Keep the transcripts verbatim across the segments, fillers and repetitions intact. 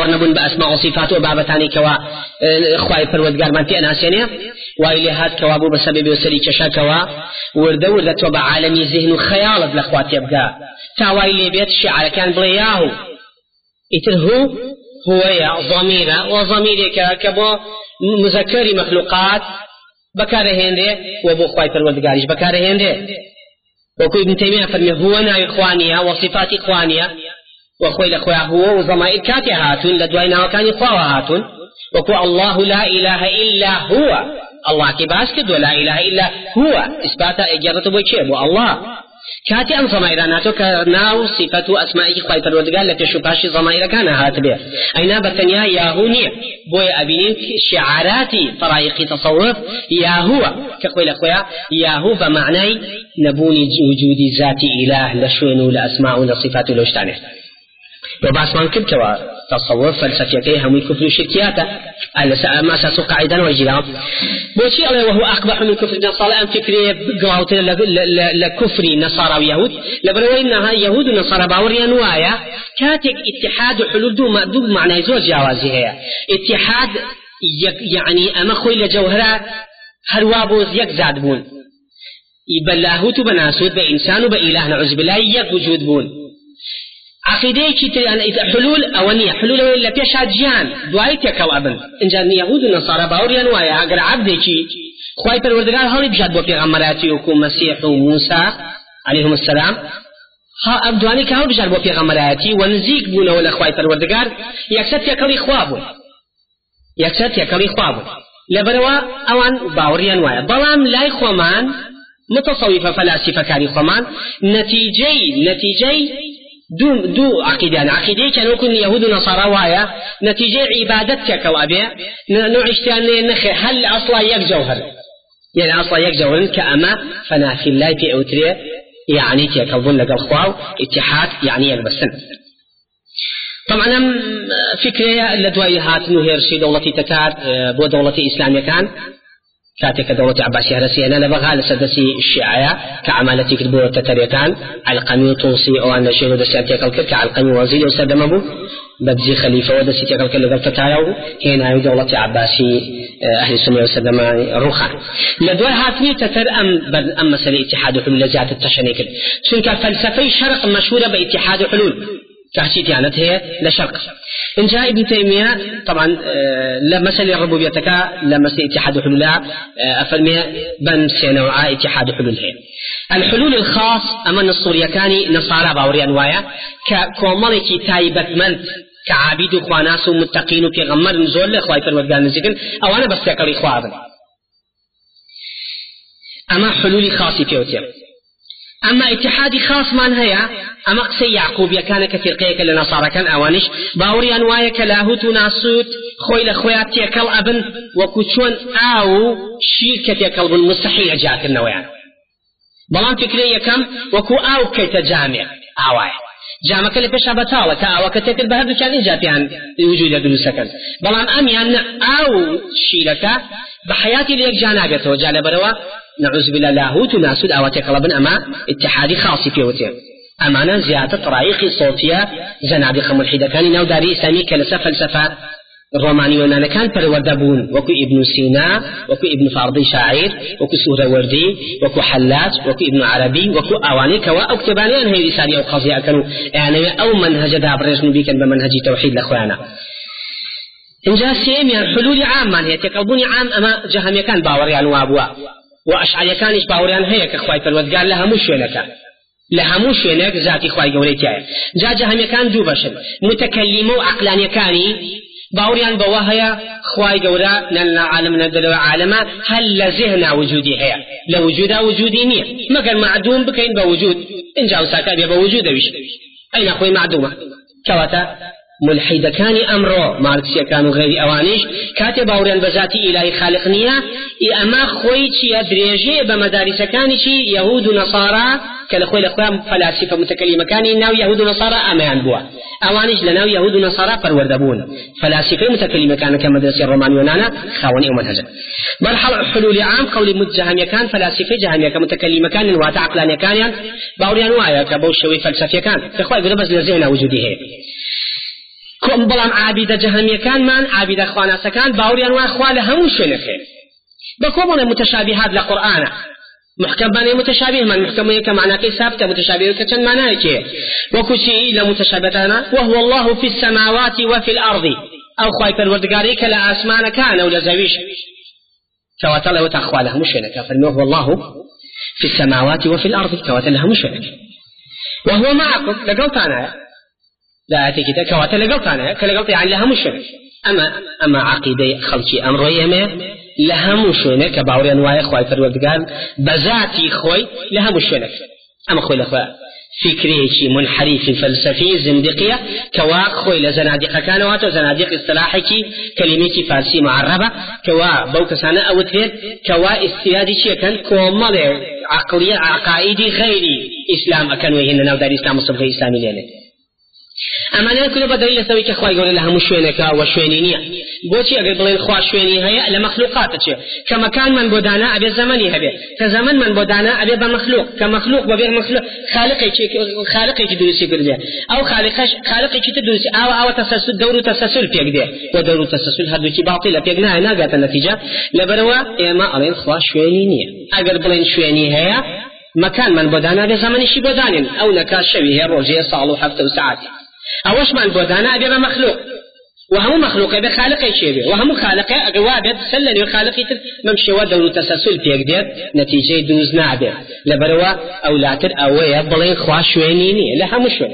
باورنبون بأسماء وصفات وبابتاني كوا خواي پروردگار من تينا سينيا وإلي هاد كوابو بسبب وسري كشا كوا ورد ورد توبا عالمي ذهن خيالت لأخوات يبقى تاوائي بيت الشعر كان بلياهو إتر هو هو يا ضميرة وضميرك كبو مذكر مخلوقات بكاره هنده وبو خواي پروردگارش بكاره هنده وكو ابن تيمية فرمي هو ناوي إخوانية وصفات إخوانية وخوي لخويا هو وضمائر كاتي هاتون لدوائنا وكان إخوة هاتون وكو الله لا إله إلا هو الله كباس كدو لا إله إلا هو إثبات إجابة بوشيب الله كاتي أم ضمائراناتو كناو صفة أسمائك خواي پروردگار لكي شباشي ضمائر كان هات به أينا بتنيا ياهونية بوي أبينين شعاراتي طرائق تصوف ياهو كخوي لخويا ياهو بمعنى نبوني وجود ذات إله لشوينو لأسماء لصفات لوشتانه وباسمان كبتوا تصوف فلسفيتي همي كفر شركياته ما ساسو قاعدا وجلا بوشي الله وهو أقبح من كفر النصارى أم فكري قراوتنا لكفر النصارى ويهود لبروينها يهود ونصارى باوريا نوايا كاتك اتحاد وحلول دو دو معنى زوج جوازي هي اتحاد يعني أما خوي لجوهرة هروابوز يك زاد بون يبلاهوت بناسود بإنسان وبإله نعوذ بالله يك وجود بون عقيدة كي حلول أولية حلول أولية بيشاد جيان دعايتك أو أبن إن جان يهود النصارى باوريان ويا أجر عبدي كي خواي پروردگار هاري بجاد بو پیغمبراتي وكو مسيح وموسى عليهم السلام ها أبدواني كهو بجاد بو پیغمبراتي ونزيك بونا ولا خواي پروردگار يكسد يكالي خوابون يكسد يكالي خوابون لبروا أوان باوريان ويا بلام لاي خومان متصوفة فلاسفة كاري خومان نتيجي نتيجي دو دو عقيدة عقيدة كانوا كن يهود ونصارى وايا نتيجة عبادتك وأبي نوع اشتان نخي هل أصلا يك جوهر يعني أصلا يك جوهر كأما فنا في الله في أوتري يعني تيكظن لك الخواو اتحاد يعني يلبسن طبعا فكرة لدواي هات نهيرشي دولتي تكاد بو دولتي إسلامية كان كاتك دولة عباسية رسينا لبغى لسدسي الشيعية كعمالتي كتبوا التتريتان القمي طوسي أو أن شيء ودسياتي كالكل كالقمي وزير وسلم أبو ببزي خليفة ودسياتي كالكل لقد تتايو هنا دولة عباسي أهل السنة وسلم روخان لدواء هاتني تتر أم أم مسألة اتحاد حلول لزيادة التشنيكل شنك فلسفي شرق مشهورة باتحاد حلول كهشيت يعني هي لشرق إن جاء ابن تيمية طبعا لمسألة الربوبيتك لمسألة اتحاد حلول أفرمي بن سينوعاء اتحاد حلول هي الحلول الخاص أمن الصورية كاني نصارى باوري أنوايا كومالكي تايبت من كعابد خواناس ومتقين في غمر نزول لخواي فرمدقان نزيقن أو أنا بس يكالي خوابن أما حلول خاصي فيوتيا أما اتحادي خاص من هيا أما قسي يعقوبيا كان كفرقيك لنصارى كان أوانش باوري أنوايا كلاهوت وناسوت خوي لخويات تيكال أبن وكتشون أو شيركة يكال مستحيل جاك النويان بلان فكرية كم وكو أو كي تجامع أوايا جامعك اللي بيش عبتاوة كأوا كتكر بهردو كان إنجاتيان وجود يدلو سكن بلان أميان أو شيركة بحياتي ليك جاناقته وجال بروا نعوذ بالله لاهوت وناسود أو تيكال أما اتحادي خاصي فيوتين أمانا زيادة طرائق صوتية زنادقة ملحدة كان ناو داري إسلامي كالسا فلسفة الرومانيون كان پروردبون وكو ابن سينا وكو ابن فارضي شاعر وكو سهروردي وكو حلاج وكو ابن عربي وكو أواني كوا أو كتبانيان هي رسالة أو قضية كانوا يعني أو منهج دابرج نبيكا بمنهج توحيد لأخوانا إن جاء سيم يعني حلول عام هي تقلبوني عام أما جهمي كان باوريان وابوا وأشعري كانش باوريان هي كخواي پروردگار لها مشونك لها مشونك ذاتي خواي قوليتها جاء جهمي كان دو بشر متكلمو عقلاني كاني باوريان بواهيا خواي قولا نلنا عالم ندلو عالما هل لزهنا وجودي هي لوجودا وجودي نية ما كان معدوم بكين بوجود إن جاءوا ساكابيا بوجود ويش أين أخوي معدومة كواتا ملحد كان أمره ماركسيا كانوا غير أوانيش كاتب باوريان بذاتي إلهي خالق نية أما خوي شي دريجي بمدارس كان شي يهود ونصارى كالأخوي الأخوان فلاسفة متكلمة كان ناو يهود ونصارى أمان بوا أوانيش لناو يهود ونصارى فروردبون فلاسفة متكلمة كان كمدرسة الرومان يونانا خاوني ومنهجا مرحلة حلول عام قول متجهم كان فلاسفة جهمية كمتكلمة كان وات عقلانية كان باوريان وايا كبوشوي فلسفة كان كأخوي يقول بس لزينا وجودي هي بەڵام عابیدە جەهەمیەکانمان عابیدە خواناسەکان باوریان وای خوا لە هەموو شوێنەکە بەکۆمەڵێ متشابهات لە قورئانە محكم باني متشابه من محكم كمعنى كي ثابته متشابه كتن معناه كي وكشي لمتشابهتنا وهو الله في السماوات وفي الارض او خايف الوردقاري كلا اسمان كان ولا زويش كواتله وتخواله مشينك فالله الله في السماوات وفي الارض كواتله مشينك وهو معكم لقلت انا لا اتيكي كواتله لقلت انا كلقلت يعني لها مشينك اما اما عقيده خلقي امر يمه لهم شوينك باوريان واي خوي فروردگار بذاتي خوي لهم شوينك اما خوي الاخوه فكري شي منحرف فلسفي زندقيه كوا خوي لزنادقه كان واتو زنادق اصطلاحي كلمه فارسي معربه كوا بوكسانه او تريد كوا استيادي شي كان كومل عقليه عقائدي غيري اسلام كانوا هنا دار اسلام الصبغي اسلامي لنا اما انا كل بدري لسوي كخوي يقول لها مشوينك وشوينينيه بوشي اگر بلين خوا شويني هي لمخلوقاتك كما كان من بودانا ابي زمني هبه كزمن من بودانا ابي بمخلوق كمخلوق وبه مخلوق خالقي خالقي تدرسي كده او خالقش خالقي تدرسي او او تسلسل دور تسلسل بيقده ودور تسلسل هذا باطل بيقنا هنا جات النتيجه لبروا اما الين خوا شوينينيه اگر بلين شويني هي مكان من بودانا ابي زمني شي بودانين او نكاش شبيه روجيه صالو حفته وساعات اوش من بودانا ابي مخلوق وهم مخلوق بخالقه شيء وهم خالقه اقوابد سلني خالقي ممشي ودور تسلسل بيقدر نتيجه دوز نعبه لبروا اولاتر اويه بلين خوا شوينيني لها مشوي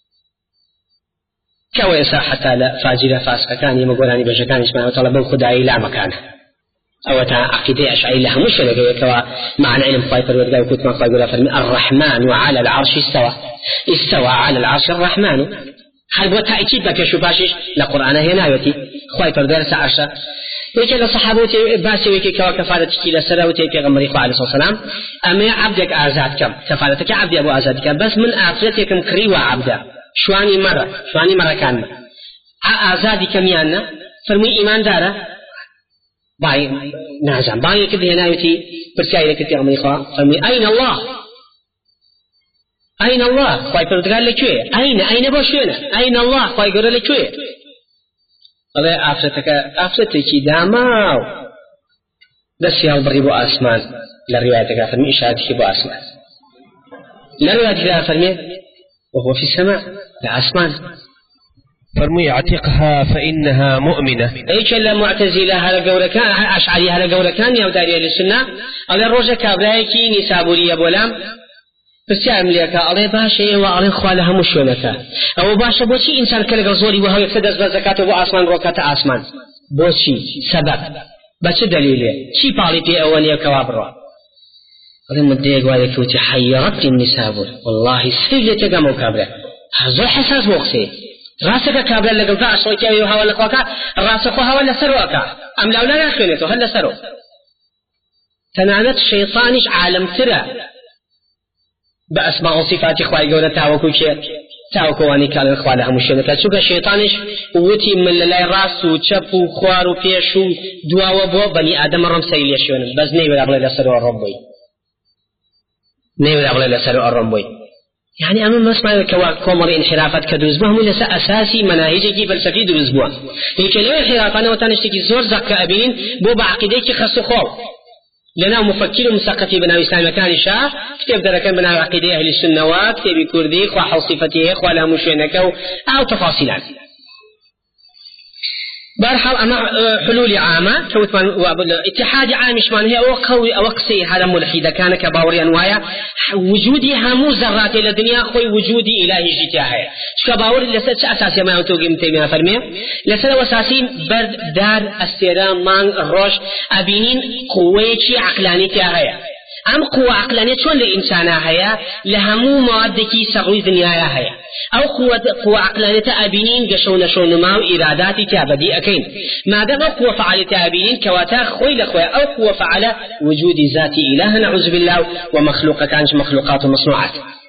كويسا حتى لا فاجر فاسق كان يمغولاني بجكان اسمه طلب خداي لا مكانه او تا عقيده اشعري لها مشوي كوا مع العلم فايتر ورقا وكنت ما قال فرمي الرحمن وعلى العرش استوى استوى على العرش الرحمن هل بو تأكيد بك شو باشش لقرآن هنا يوتي خواهي فردرس عشا ويكي لصحابوتي باسي ويكي كوا كفالتك لسراوتي پیغمبري خواه عليه الصلاة والسلام أمي عبدك آزاد كم كفالتك عبدي أبو آزاد كم بس من آفرتكم كريوة عبدا شواني مرة شواني مرة كان آزادي كم يانا فرمي إيمان داره باي نعزم باي كده هنا يوتي برسائي لك پیغمبري خواه فرمي أين الله أين الله؟ خواهي پروردگار لكوه؟ أين؟ أين باشونا؟ أين الله؟ خواهي قرر لكوه؟ الله آفرتك آفرتك داماو بس يالبري بو آسمان لروايتك فرمي إشارتك بو آسمان لروايتك فرمي وهو في السماء لآسمان فرمي اعتقها فإنها مؤمنة ايش الا معتزله هذا قولكان اشعري هذا قولكان يا داري للسنه على روجه كابرايكي نسابوريه بولام بسيام لك عليه باشا وعليه خواله هم شونك او باشا بوشي انسان كلك زوري وهو يقتدس بزكاته واسمان روكات اسمان بوشي سبب بس دليله شي باليتي اوليه كوابرا عليه مديك وهذا كوتي حيرت النسابور والله سيلته قاموا كابره هذا حساس وقتي راسك كابلا لقل ذا أشويك أيها ولا قوكا راسك ولا سروك أم لا ولا نخلته هلا سرو تنعنت الشيطانش عالم ترى بأسماء وصفات إخوائي قولة تاوكو شيء تاوكو واني كان الإخوة لهم الشيطان شوك الشيطانش ووتي من للاي راس وشب وخوار وفيش ودوا وبو بني آدم رمسي ليشون بس نيو الأغلى لسرو الربوي نيو الأغلى لسرو الربوي يعني أمام مسمى كومر انحرافات كدروز بهم لسا أساسي مناهجي فلسفي دروز بوا لكن لو انحرافانا وتنشتكي زور زكا أبين بو بعقيديك خصو خوف لنا مفكر مثقف بناء إسلام كان شاه كتاب دركان بناء عقيدة أهل السنة وكتاب كردي خوا صفته خوا لا مشينك أو تفاصيلات برحل أما حلول عامة كوتمان اتحاد عام شمان هي وقوي وقصي هذا ملحد كان كباوري أنوايا وجودي همو ذرات الدنيا خوي وجودي إلهي جتاهي كباوري لسه أساسي ما ينتوقي متيمية فرمية لسه وأساسي برد دار استيرام مان روش أبينين قويتي عقلاني تاهي أم قوة عقلانية شون لإنسانها هيا لهمو موادكي سغوي دنياها هيا أو قوة قوة عقلانية أبينين قشون شون ما وإراداتي تابدي أكين ما دام قوة فعالة أبينين كواتا خوي لخويا أو قوة فعالة وجود ذاتي إله نعوذ بالله ومخلوقة كانش مخلوقات ومصنوعات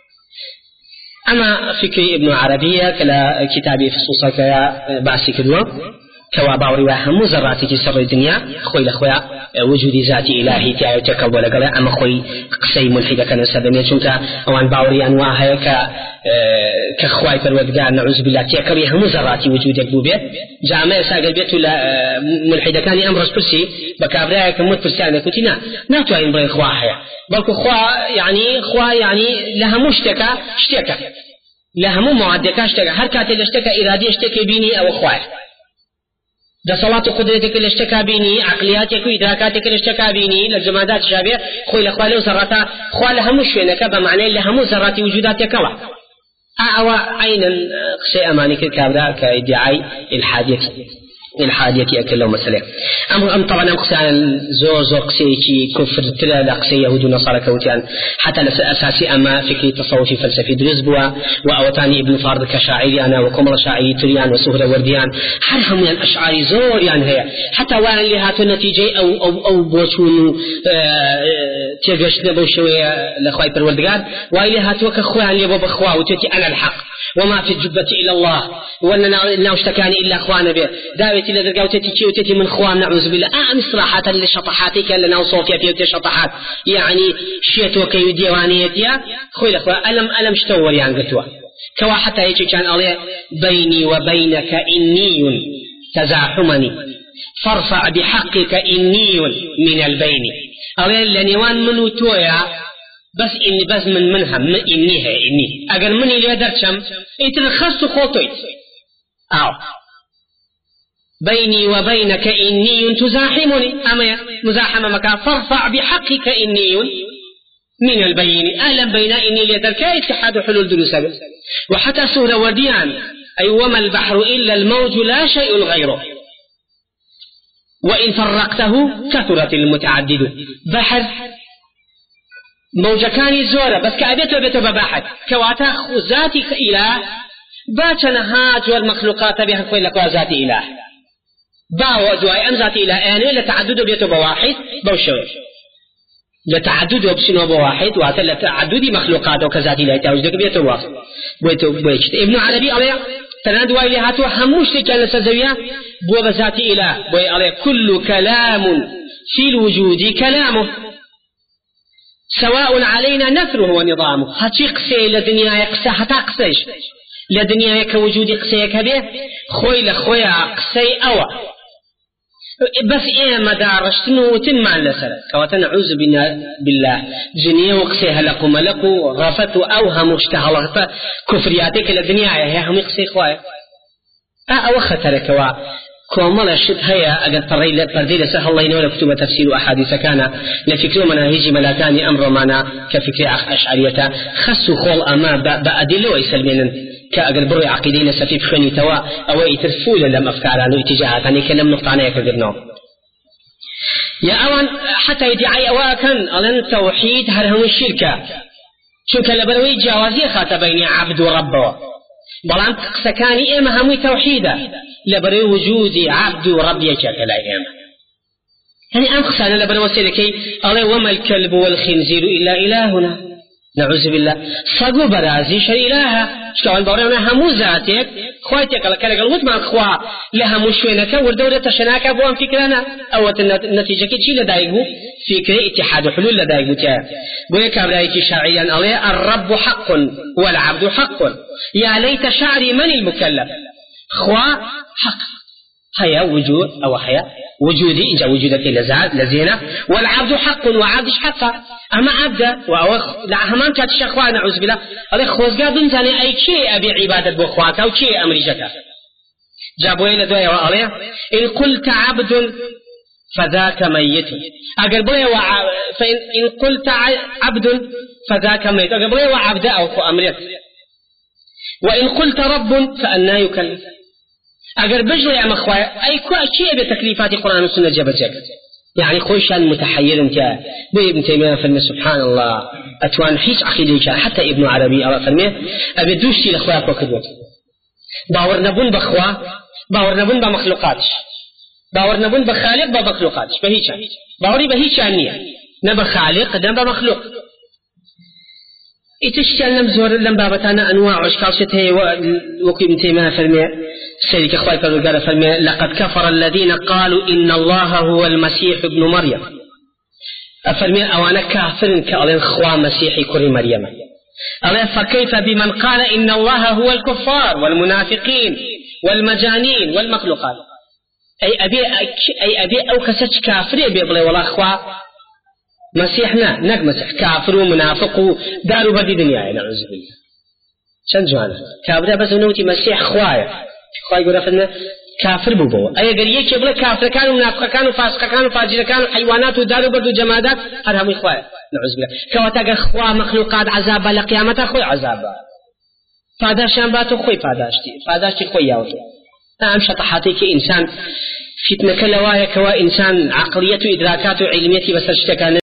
أما فكري ابن عربية كلا كتابي فصوصا كيا باسي كدوا كوا باوري وهم زراتي سر الدنيا خوي لخويا وجود ذاتي إلهي تاعي تكبر قال أما خوي قصي ملحد كان سبب شنك أوان باوري أنواع ك كخواي فرودقار نعوذ بالله تكبر هم ذراتي وجودك بوبه جامع ساقل بيت ولا ملحد كان أمر برسي بكابراء كموت برسانة كنتنا ناتوا إن بري خواها بل خوا يعني خوا يعني لها مشتكى اشتكى لها مو معدكة اشتكى هر كاتل اشتكى إرادي اشتكى بيني أو خواي ده صلاة قدرتك الاشتكى بيني عقلياتك وإدراكاتك الاشتكى بيني للجمادات الشابية خوي لخوالي وزراتا خوالي همو شوينك بمعنى اللي همو زراتي وجوداتك الله أو أين قصي أمانك الكابراء كإدعاء الحادية الحادية أكل له مسألة أم أم طبعا أم قصي عن زور زور قصي كفر تلا لقصي يهود ونصارى كوتيان حتى أساسي أما فكري تصوفي فلسفي درس بوا وأوتاني ابن فارض كشاعري أنا وكمل شاعري تريان وسهرة ورديان حرهم يعني أشعاري زور يعني هي حتى وان اللي هاتوا النتيجة أو أو أو بوشون تيجش نبو شوية لخواي بالوردقان وإلي هاتوا كخوان اللي بابا خوا وتتي أنا الحق وما في الجبة إلا الله ولا ناوشتكاني إلا أخوانا به داويتي لذلك وتتي وتتي من خوان نعوذ بالله أعم صراحة لشطحاتك لنا وصوفيا في وتشطحات يعني شيتو كي ديوانيتيا خوي الأخوة ألم ألم شتور يعني قلتوا كوا حتى هيك كان عليه بيني وبينك إني تزاحمني فارفع بحقك إني من البين عليه لنيوان منو تويا بس إني بس من منها من إني هي إني أجر مني اللي درشم يترخص خوتي أو بيني وبينك إني تزاحمني أما مزاحمة مكان فارفع بحقك إني من البين أهلا بين إني اللي درك اتحاد حلول دروس وحتى سورة وديان أي وما البحر إلا الموج لا شيء غيره وإن فرقته كثرت المتعدد بحر موجكاني زورة بس كأبيته بيته بباحث كواتا ذاتي إله باتنا هاج والمخلوقات بها كل لك ذاتي إله باو دواي أم ذاتي إله يعني لتعدد بيته بواحد بوشوي لتعدد بسنو بواحد واتا لتعدد مخلوقات وكذاتي إله توجدك بيته واحد بيته بيجت ابن عربي عليه تنادوا إليه هاتوا هموش لكان لسزوية بو بذاتي إله بو عليه كل كلام في الوجود كلامه سواء علينا نثره ونظامه هاتي قسي لدنيا يقسى حتى قسيش لدنيا يكوجود قسي كبير خوي لخويا قسي أوى بس إيه مدارشتنو تنمع لسلا كواتنا عوذ بالله جنيه وقسي هلقو ملقو غفتو أوهم اشتهلغت كفرياتك لدنيا هي هم قسي خوايا أو خطرك وا كومل شد هيا أجد طريل برديل سهل الله ينور كتب تفسير أحاديث كان لفكر مناهج ملاكان أمر معنا كفكر أشعرية خص خول أما بأدلة ويسلمين كأجد بري عقيدين سفيف خني توا أو يترفول لما أفكار عنه اتجاهات يعني كلام نقطعنا يكذبنا يا أوان حتى يدعي أواكن ألن توحيد هرهم الشركة شو كالبروي جوازي خاتبين عبد وربه بلان سكاني إما همي توحيدا لبري وجودي عبد وربي كلا إما يعني أم خسانا لبري وسيلكي الله وما الكلب والخنزير إلا إلهنا نعوذ بالله صقو برازي شر إلها شكوان بوريونا همو ذاتك خواتك لك لقلوت مع الخوا لها مشوينك والدولة تشناك أبوان فكرنا أو النتيجة كي لدايقو فكرة اتحاد حلول لدايقو تا بويك أبلايكي شرعيا عليه الرب حق والعبد حق يا ليت شعري من المكلف خوا حق هيا وجود أو هيا وجودي إنجا وجودك لزينة والعبد حق وعبدش حق أما عبد وأوخ لعهمان كات الشخوة نعوذ بالله عليه خوزقا بنتاني أي شيء أبي عبادة بخواك أو شيء أمري جكا جابوا إلى دواء وعليه إن قلت عبد فذاك ميت أقربوا وع... فإن إن قلت عبد فذاك ميت أقربوا وعبد أو أمريك وإن قلت رب فأنا يكلف أجر بجري يا مخوايا أي كل شيء بتكليفات القرآن والسنة جبتك يعني خوشان متحير انت بابن تيمية فرمي سبحان الله أتوان حيث عقيدة حتى ابن عربي أو فرمي أبي دوشتي لأخواتك وكدوت باور نبون بأخوة باور نبون بمخلوقاتش باور نبون بخالق بمخلوقاتش بهيشان باوري بهيشان نية نبا خالق نبا مخلوق إتشتال لم زور لم بابتانا أنواع واشكال شتهي وكي ابن تيمية فرمي سيدك أخوي فرقال فرمي لقد كفر الذين قالوا إن الله هو المسيح ابن مريم أفرمي أوانا كافر كألين خوا مسيحي كري مريم ألا فكيف بمن قال إن الله هو الكفار والمنافقين والمجانين والمخلوقات أي أبي أي أبي أو كسج كافر أبي بلا ولا خوا مسيحنا نك مسيح كافر ومنافق دار بدي دنيا نعوذ بالله شن جوانا كافر بس نوتي مسيح خوايا خواي يقول فلنا كافر ببو أي قرية كبلا كافر كانوا منافق كانوا فاسق كانوا فاجر كانوا حيوانات ودار بدو جمادات هرهم إخويا نعوذ بالله كواتاق خوا مخلوقات عذاب لقيامة خوي عذاب فاداشان باتو خوي فاداشتي فاداشتي خوي ياوتو نعم شطحاتي كإنسان فتنة كلوايا كوا إنسان عقليته إدراكاته علميته بس اشتكى